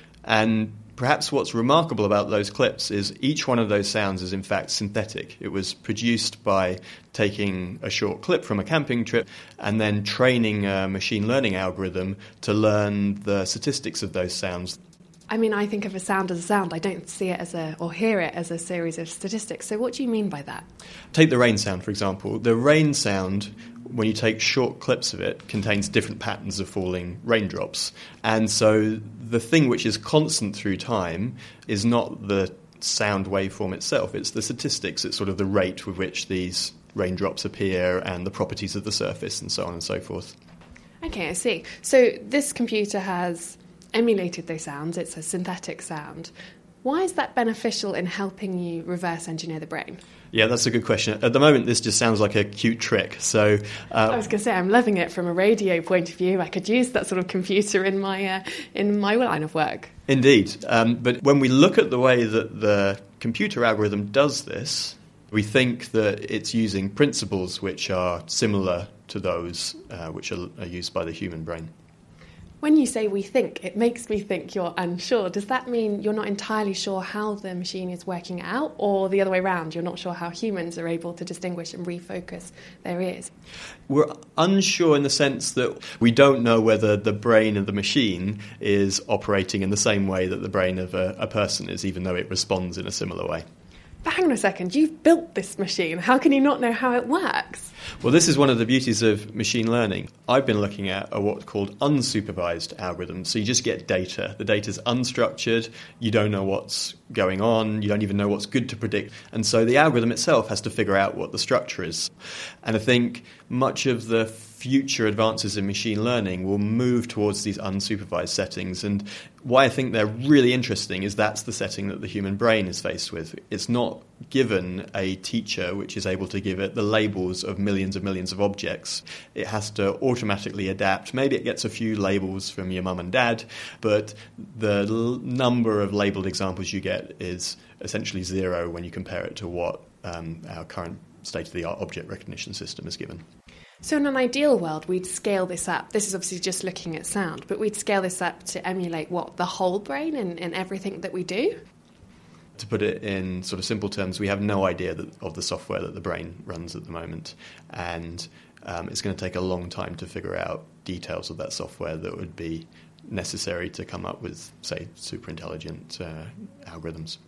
And perhaps what's remarkable about those clips is each one of those sounds is in fact synthetic. It was produced by taking a short clip from a camping trip and then training a machine learning algorithm to learn the statistics of those sounds. I mean, I think of a sound as a sound. I don't see it or hear it as a series of statistics. So what do you mean by that? Take the rain sound, for example. The rain sound, when you take short clips of it, contains different patterns of falling raindrops. And so the thing which is constant through time is not the sound waveform itself. It's the statistics. It's sort of the rate with which these raindrops appear and the properties of the surface and so on and so forth. Okay, I see. So this computer has emulated those sounds. It's a synthetic sound. Why is that beneficial in helping you reverse engineer the brain? Yeah, that's a good question. At the moment, this just sounds like a cute trick. So I was going to say, I'm loving it from a radio point of view. I could use that sort of computer in my line of work. Indeed. But when we look at the way that the computer algorithm does this, we think that it's using principles which are similar to those which are used by the human brain. When you say we think, it makes me think you're unsure. Does that mean you're not entirely sure how the machine is working out, or the other way around, you're not sure how humans are able to distinguish and refocus their ears? We're unsure in the sense that we don't know whether the brain of the machine is operating in the same way that the brain of a person is, even though it responds in a similar way. But hang on a second, you've built this machine. How can you not know how it works? Well, this is one of the beauties of machine learning. I've been looking at what's called unsupervised algorithms. So you just get data. The data's unstructured. You don't know what's going on. You don't even know what's good to predict. And so the algorithm itself has to figure out what the structure is. And I think much of the future advances in machine learning will move towards these unsupervised settings. And why I think they're really interesting is that's the setting that the human brain is faced with. It's not given a teacher which is able to give it the labels of millions of objects. It has to automatically adapt. Maybe it gets a few labels from your mum and dad, but the number of labelled examples you get is essentially zero when you compare it to what our current state-of-the-art object recognition system is given. So in an ideal world, we'd scale this up. This is obviously just looking at sound, but we'd scale this up to emulate what? The whole brain in everything that we do? To put it in sort of simple terms, we have no idea of the software that the brain runs at the moment. And it's going to take a long time to figure out details of that software that would be necessary to come up with, say, super intelligent algorithms.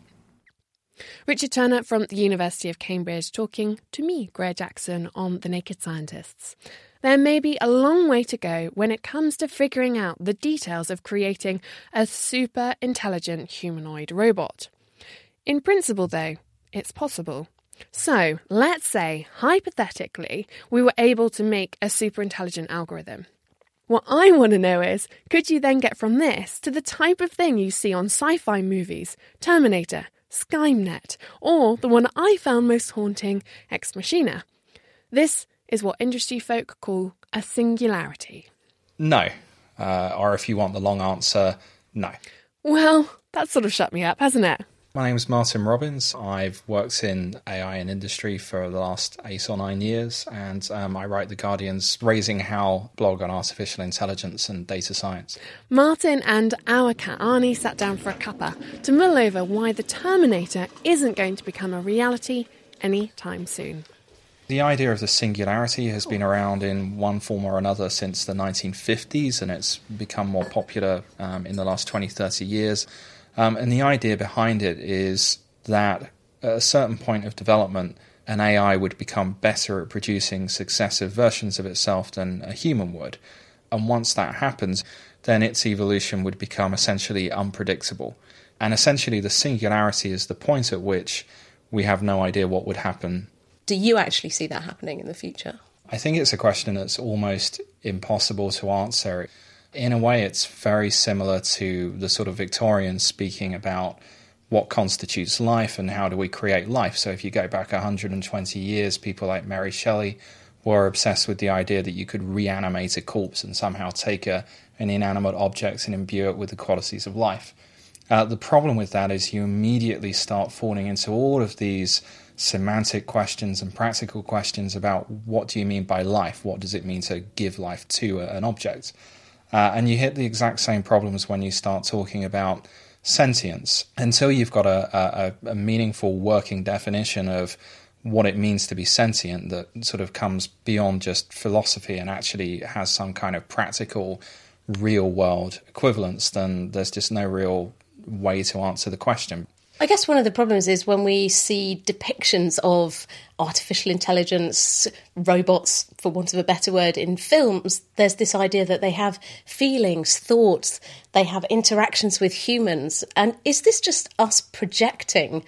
Richard Turner from the University of Cambridge talking to me, Greer Jackson, on The Naked Scientists. There may be a long way to go when it comes to figuring out the details of creating a super intelligent humanoid robot. In principle, though, it's possible. So, let's say, hypothetically, we were able to make a super intelligent algorithm. What I want to know is, could you then get from this to the type of thing you see on sci-fi movies, Terminator, Skynet, or the one I found most haunting, Ex Machina? This is what industry folk call a singularity. No. Or if you want the long answer, no. Well, that sort of shut me up, hasn't it? My name is Martin Robbins. I've worked in AI and industry for the last 8 or 9 years, and I write The Guardian's Raising How blog on artificial intelligence and data science. Martin and our cat Arnie sat down for a cuppa to mull over why the Terminator isn't going to become a reality anytime soon. The idea of the singularity has been around in one form or another since the 1950s, and it's become more popular in the last 20, 30 years. And the idea behind it is that at a certain point of development, an AI would become better at producing successive versions of itself than a human would. And once that happens, then its evolution would become essentially unpredictable. And essentially the singularity is the point at which we have no idea what would happen. Do you actually see that happening in the future? I think it's a question that's almost impossible to answer. In a way, it's very similar to the sort of Victorians speaking about what constitutes life and how do we create life. So if you go back 120 years, people like Mary Shelley were obsessed with the idea that you could reanimate a corpse and somehow take an inanimate object and imbue it with the qualities of life. The problem with that is you immediately start falling into all of these semantic questions and practical questions about what do you mean by life? What does it mean to give life to an object? And you hit the exact same problems when you start talking about sentience. Until you've got a meaningful working definition of what it means to be sentient that sort of comes beyond just philosophy and actually has some kind of practical, real-world equivalence, then there's just no real way to answer the question. I guess one of the problems is when we see depictions of artificial intelligence, robots, for want of a better word, in films, there's this idea that they have feelings, thoughts, they have interactions with humans. And is this just us projecting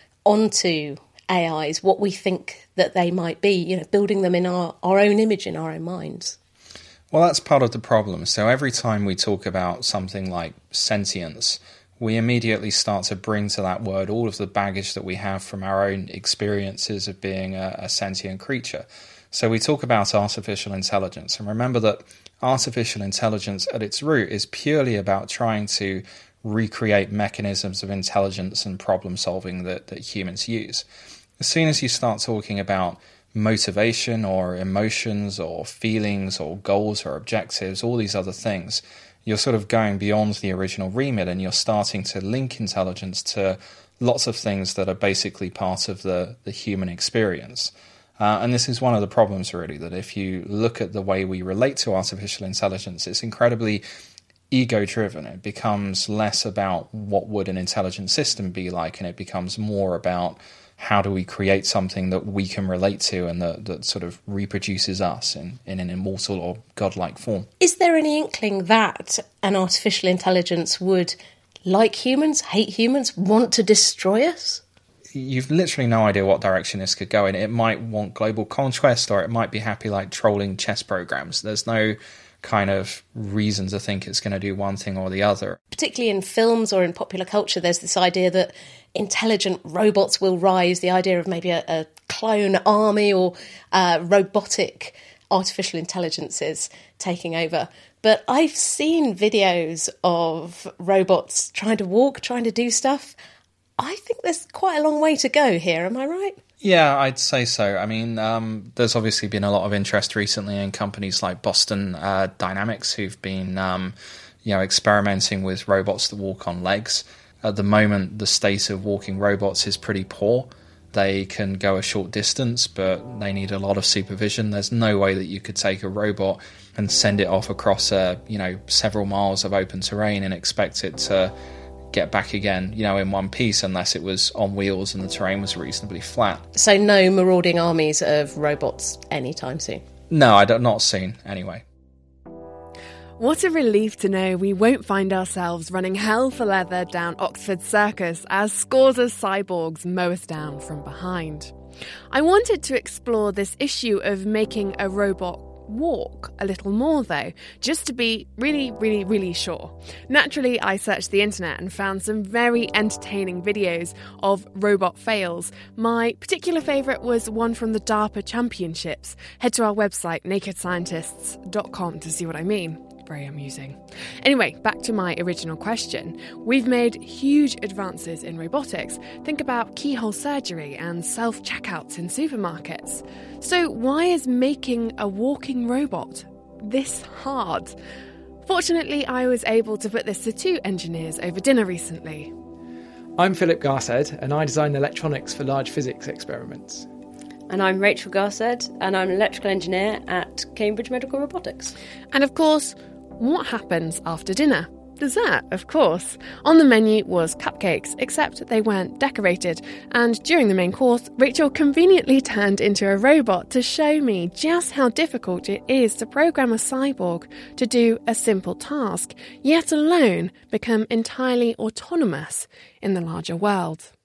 onto AIs what we think that they might be, building them in our own image, in our own minds? Well, that's part of the problem. So every time we talk about something like sentience, we immediately start to bring to that word all of the baggage that we have from our own experiences of being a sentient creature. So we talk about artificial intelligence, and remember that artificial intelligence at its root is purely about trying to recreate mechanisms of intelligence and problem solving that humans use. As soon as you start talking about motivation or emotions or feelings or goals or objectives, all these other things, you're sort of going beyond the original remit and you're starting to link intelligence to lots of things that are basically part of the human experience. And this is one of the problems, really, that if you look at the way we relate to artificial intelligence, it's incredibly ego-driven. It becomes less about what would an intelligent system be like, and it becomes more about how do we create something that we can relate to and that sort of reproduces us in an immortal or godlike form. Is there any inkling that an artificial intelligence would, like humans, hate humans, want to destroy us? You've literally no idea what direction this could go in. It might want global conquest, or it might be happy like trolling chess programs. There's no kind of reason to think it's going to do one thing or the other. Particularly in films or in popular culture, there's this idea that intelligent robots will rise, the idea of maybe a clone army or robotic artificial intelligences taking over. But I've seen videos of robots trying to walk, trying to do stuff. I think there's quite a long way to go here, am I right? Yeah, I'd say so. I mean, there's obviously been a lot of interest recently in companies like Boston Dynamics who've been, experimenting with robots that walk on legs. At the moment, the state of walking robots is pretty poor. They can go a short distance, but they need a lot of supervision. There's no way that you could take a robot and send it off across, several miles of open terrain and expect it to get back again, in one piece, unless it was on wheels and the terrain was reasonably flat. So no marauding armies of robots anytime soon? No, not seen, anyway. What a relief to know we won't find ourselves running hell for leather down Oxford Circus as scores of cyborgs mow us down from behind. I wanted to explore this issue of making a robot walk a little more, though, just to be really, really, really sure. Naturally, I searched the internet and found some very entertaining videos of robot fails. My particular favourite was one from the DARPA Championships. Head to our website, nakedscientists.com, to see what I mean. Very amusing. Anyway, back to my original question. We've made huge advances in robotics. Think about keyhole surgery and self-checkouts in supermarkets. So why is making a walking robot this hard? Fortunately, I was able to put this to two engineers over dinner recently. I'm Philip Garsed, and I design electronics for large physics experiments. And I'm Rachel Garsed, and I'm an electrical engineer at Cambridge Medical Robotics. And of course, what happens after dinner? Dessert, of course. On the menu was cupcakes, except they weren't decorated. And during the main course, Rachel conveniently turned into a robot to show me just how difficult it is to program a cyborg to do a simple task, yet alone become entirely autonomous in the larger world.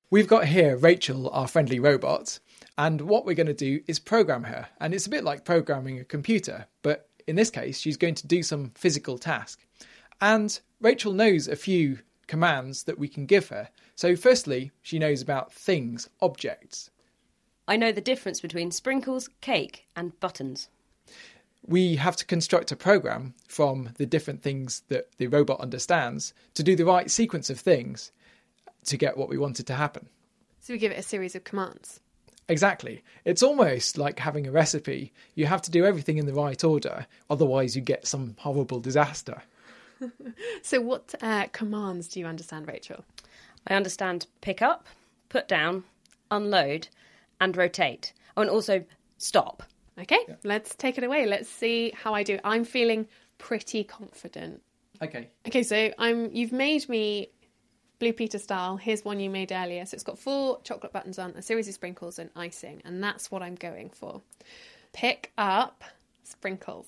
We've got here Rachel, our friendly robot, and what we're going to do is program her. And it's a bit like programming a computer, but in this case, she's going to do some physical task. And Rachel knows a few commands that we can give her. So firstly, she knows about things, objects. I know the difference between sprinkles, cake and buttons. We have to construct a program from the different things that the robot understands to do the right sequence of things to get what we wanted to happen. So we give it a series of commands. Exactly. It's almost like having a recipe. You have to do everything in the right order, otherwise you get some horrible disaster. So what commands do you understand, Rachel? I understand pick up, put down, unload and rotate. Oh, and also stop. Okay, Let's take it away. Let's see how I do. I'm feeling pretty confident. Okay. Okay, so you've made me Blue Peter style. Here's one you made earlier. So it's got 4 chocolate buttons on, a series of sprinkles and icing. And that's what I'm going for. Pick up sprinkles.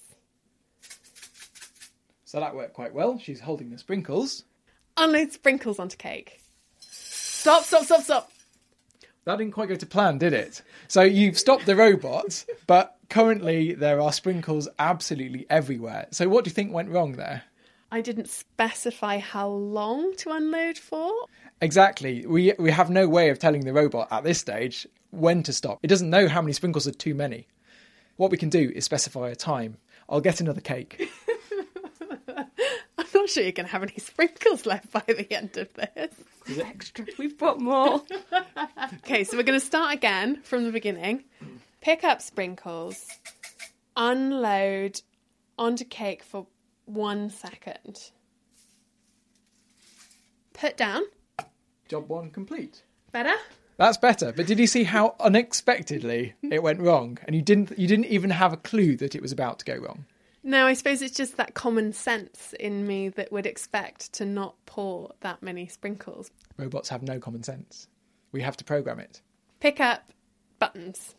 So that worked quite well. She's holding the sprinkles. Unload sprinkles onto cake. Stop. That didn't quite go to plan, did it? So you've stopped the robot, but currently there are sprinkles absolutely everywhere. So what do you think went wrong there? I didn't specify how long to unload for. Exactly. We have no way of telling the robot at this stage when to stop. It doesn't know how many sprinkles are too many. What we can do is specify a time. I'll get another cake. I'm not sure you're going to have any sprinkles left by the end of this. There's extra. We've got more. Okay, so we're going to start again from the beginning. Pick up sprinkles. Unload onto cake for 1 second. Put down. Job 1 complete. Better? That's better. But did you see how unexpectedly it went wrong? And you didn't even have a clue that it was about to go wrong. No, I suppose it's just that common sense in me that would expect to not pour that many sprinkles. Robots have no common sense. We have to program it. Pick up buttons.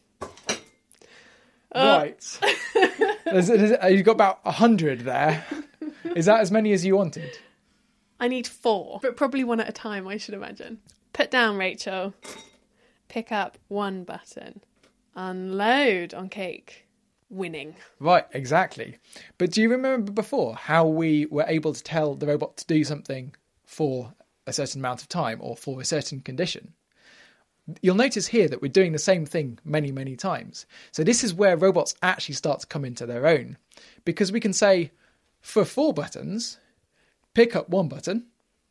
Right. You've got about 100 there. Is that as many as you wanted? I need 4, but probably one at a time, I should imagine. Put down, Rachel. Pick up 1 button. Unload on cake. Winning. Right, exactly. But do you remember before how we were able to tell the robot to do something for a certain amount of time or for a certain condition? You'll notice here that we're doing the same thing many, many times. So this is where robots actually start to come into their own. Because we can say, for 4 buttons, pick up 1 button,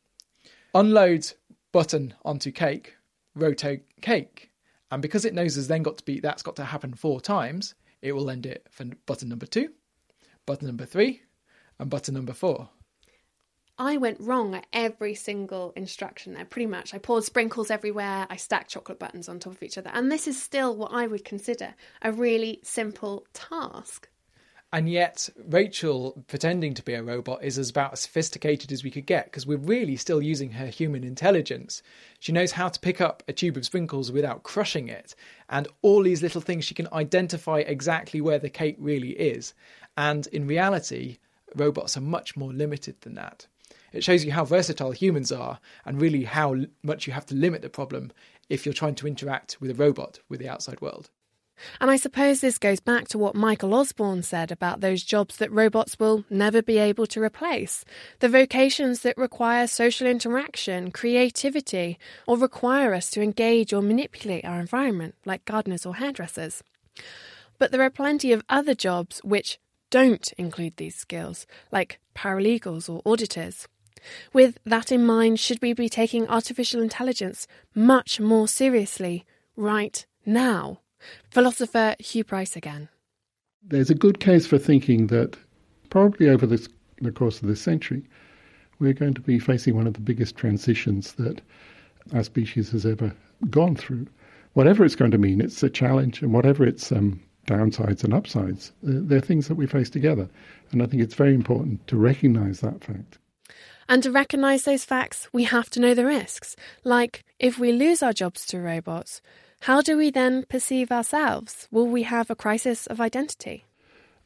unload button onto cake, rotate cake. And because it knows that's got to happen 4 times, it will end it for button number 2, button number 3, and button number 4. I went wrong at every single instruction there, pretty much. I poured sprinkles everywhere, I stacked chocolate buttons on top of each other, and this is still what I would consider a really simple task. And yet, Rachel, pretending to be a robot, is about as sophisticated as we could get, because we're really still using her human intelligence. She knows how to pick up a tube of sprinkles without crushing it, and all these little things, she can identify exactly where the cake really is. And in reality, robots are much more limited than that. It shows you how versatile humans are, and really how much you have to limit the problem if you're trying to interact with a robot with the outside world. And I suppose this goes back to what Michael Osborne said about those jobs that robots will never be able to replace. The vocations that require social interaction, creativity, or require us to engage or manipulate our environment, like gardeners or hairdressers. But there are plenty of other jobs which don't include these skills, like paralegals or auditors. With that in mind, should we be taking artificial intelligence much more seriously right now? Philosopher Hugh Price again. There's a good case for thinking that probably over the course of this century, we're going to be facing one of the biggest transitions that our species has ever gone through. Whatever it's going to mean, it's a challenge, and whatever its downsides and upsides, they're things that we face together. And I think it's very important to recognise that fact. And to recognise those facts, we have to know the risks. Like, if we lose our jobs to robots, how do we then perceive ourselves? Will we have a crisis of identity?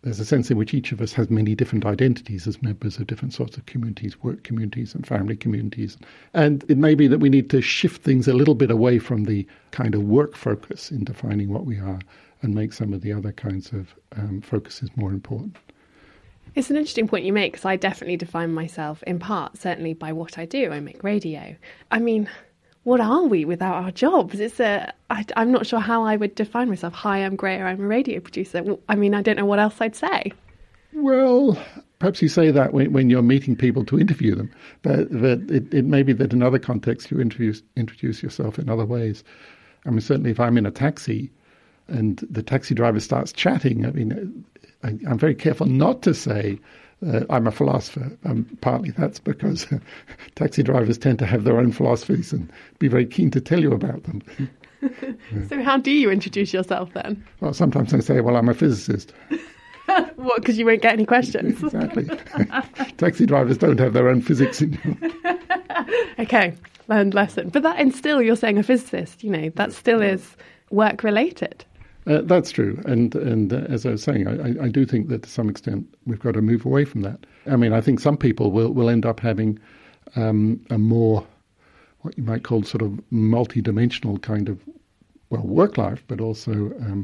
there's a sense in which each of us has many different identities as members of different sorts of communities, work communities and family communities. And it may be that we need to shift things a little bit away from the kind of work focus in defining what we are and make some of the other kinds of focuses more important. It's an interesting point you make, because I definitely define myself in part, certainly by what I do. I make radio. I mean, what are we without our jobs? I'm not sure how I would define myself. Hi, I'm Greer, I'm a radio producer. I mean, I don't know what else I'd say. Well, perhaps you say that when you're meeting people to interview them, but it may be that in other contexts you introduce yourself in other ways. I mean, certainly if I'm in a taxi and the taxi driver starts chatting, I mean, I'm very careful not to say I'm a philosopher. Partly that's because taxi drivers tend to have their own philosophies and be very keen to tell you about them. So how do you introduce yourself then? Well, sometimes I say, well, I'm a physicist. What, because you won't get any questions? Exactly. Taxi drivers don't have their own physics in you. Okay, learned lesson. But that, and still you're saying a physicist, that still is work-related. That's true. And as I was saying, I do think that to some extent we've got to move away from that. I mean, I think some people will end up having a more, what you might call sort of multi-dimensional kind of, work life, but also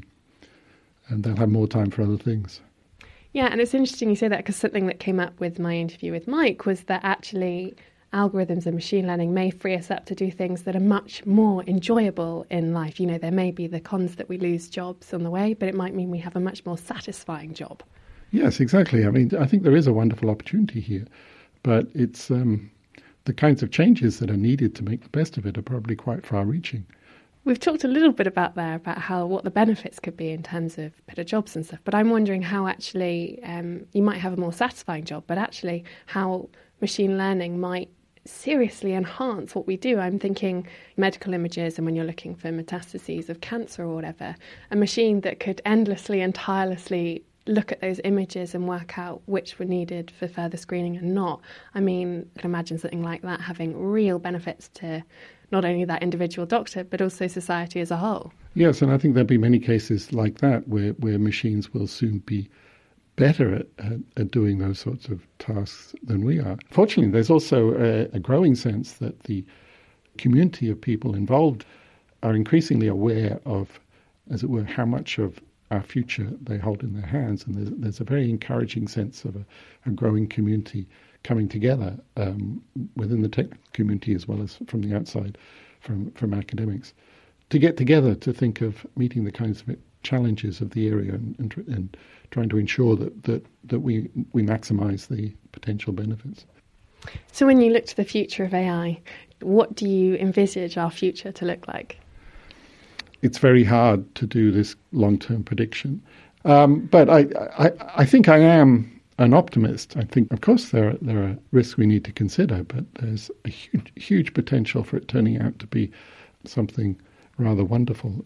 and they'll have more time for other things. Yeah, and it's interesting you say that, because something that came up with my interview with Mike was that actually algorithms and machine learning may free us up to do things that are much more enjoyable in life. There may be the cons that we lose jobs on the way, but it might mean we have a much more satisfying job. Yes, exactly. I mean, I think there is a wonderful opportunity here, but it's the kinds of changes that are needed to make the best of it are probably quite far-reaching. We've talked a little bit about what the benefits could be in terms of better jobs and stuff, but I'm wondering how actually you might have a more satisfying job, but actually how machine learning might seriously enhance what we do. I'm thinking medical images, and when you're looking for metastases of cancer or whatever, a machine that could endlessly and tirelessly look at those images and work out which were needed for further screening and not. I mean, I can imagine something like that having real benefits to not only that individual doctor, but also society as a whole. Yes, and I think there'll be many cases like that where machines will soon be better at doing those sorts of tasks than we are. Fortunately, there's also a growing sense that the community of people involved are increasingly aware of, as it were, how much of our future they hold in their hands. And there's a very encouraging sense of a growing community coming together within the tech community as well as from the outside, from academics, to get together to think of meeting the kinds of challenges of the area and trying to ensure that we maximise the potential benefits. So when you look to the future of AI, what do you envisage our future to look like? It's very hard to do this long-term prediction. But I think I am an optimist. I think, of course, there are risks we need to consider, but there's a huge potential for it turning out to be something rather wonderful.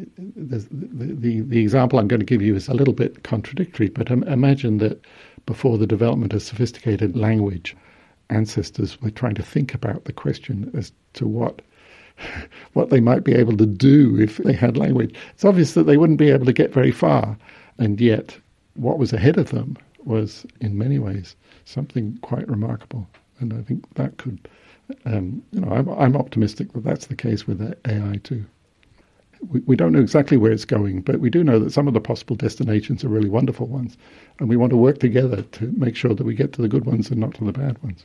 The example I'm going to give you is a little bit contradictory, but imagine that before the development of sophisticated language, ancestors were trying to think about the question as to what they might be able to do if they had language. It's obvious that they wouldn't be able to get very far, and yet what was ahead of them was, in many ways, something quite remarkable. And I think that could, I'm optimistic that that's the case with AI too. We don't know exactly where it's going, but we do know that some of the possible destinations are really wonderful ones, and we want to work together to make sure that we get to the good ones and not to the bad ones.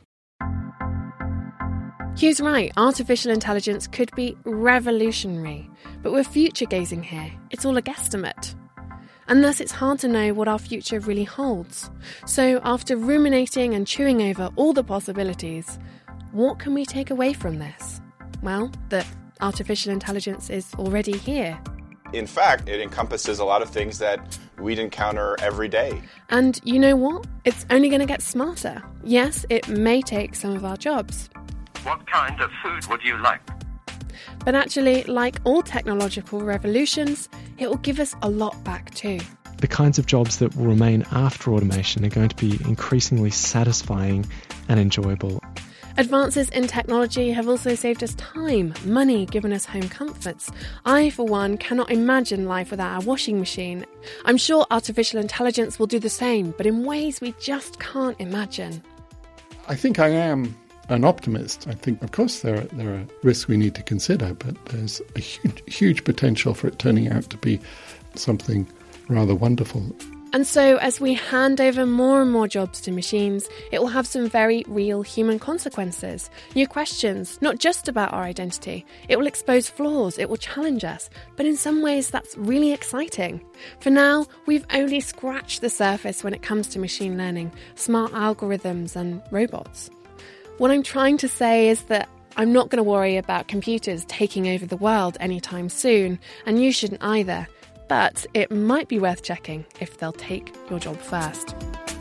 Hugh's right, artificial intelligence could be revolutionary, but we're future-gazing here. It's all a guesstimate. And thus it's hard to know what our future really holds. So after ruminating and chewing over all the possibilities, what can we take away from this? Well, that artificial intelligence is already here. In fact, it encompasses a lot of things that we'd encounter every day. And you know what? It's only going to get smarter. Yes, it may take some of our jobs. What kind of food would you like? But actually, like all technological revolutions, it will give us a lot back too. The kinds of jobs that will remain after automation are going to be increasingly satisfying and enjoyable. Advances in technology have also saved us time, money, given us home comforts. I, for one, cannot imagine life without our washing machine. I'm sure artificial intelligence will do the same, but in ways we just can't imagine. I think I am an optimist. I think, of course, there are risks we need to consider, but there's a huge potential for it turning out to be something rather wonderful. And so, as we hand over more and more jobs to machines, it will have some very real human consequences. New questions, not just about our identity. It will expose flaws, it will challenge us. But in some ways, that's really exciting. For now, we've only scratched the surface when it comes to machine learning, smart algorithms and robots. What I'm trying to say is that I'm not going to worry about computers taking over the world anytime soon, and you shouldn't either. But it might be worth checking if they'll take your job first.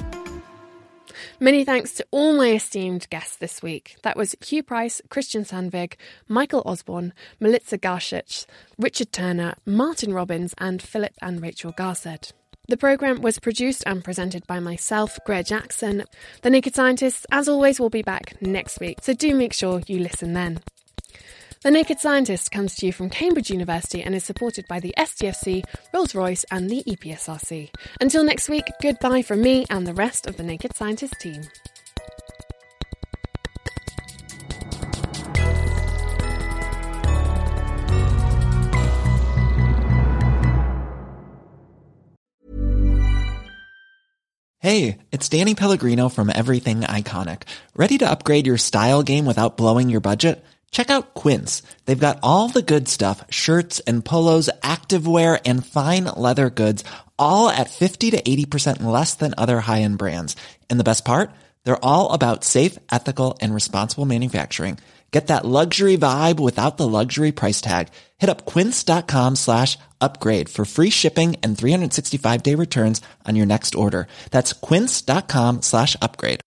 Many thanks to all my esteemed guests this week. That was Hugh Price, Christian Sandvig, Michael Osborne, Melitza Garshich, Richard Turner, Martin Robbins and Philip and Rachel Garsed. The programme was produced and presented by myself, Greer Jackson. The Naked Scientists, as always, will be back next week, so do make sure you listen then. The Naked Scientist comes to you from Cambridge University and is supported by the STFC, Rolls-Royce and the EPSRC. Until next week, goodbye from me and the rest of the Naked Scientist team. Hey, it's Danny Pellegrino from Everything Iconic. Ready to upgrade your style game without blowing your budget? Check out Quince. They've got all the good stuff, shirts and polos, activewear, and fine leather goods, all at 50 to 80% less than other high-end brands. And the best part? They're all about safe, ethical, and responsible manufacturing. Get that luxury vibe without the luxury price tag. Hit up quince.com/upgrade for free shipping and 365-day returns on your next order. That's quince.com/upgrade.